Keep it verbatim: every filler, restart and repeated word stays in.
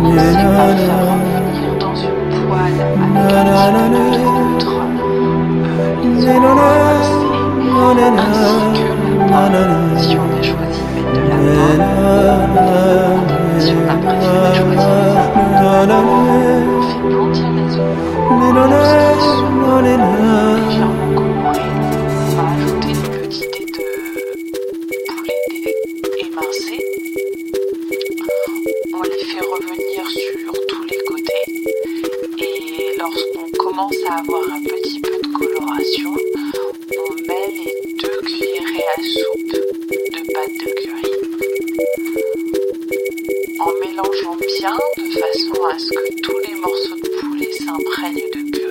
commencer par faire revenir dans une poêle avec un petit peu de neutre euh, les oignons coincés ainsi que les pommes si on a choisi de mettre de la pomme. Si on a préféré choisir les amandes, on fait blondir les oignons jusqu'ils sont légèrement colorés. On va ajouter une petite dés de poulet émincé. On les fait revenir sur tous les côtés et lorsqu'on commence à avoir un petit peu de coloration, on met les deux cuillerées à soupe de pâte de curry. En mélangeant bien de façon à ce que tous les morceaux de poulet s'imprègnent de curry.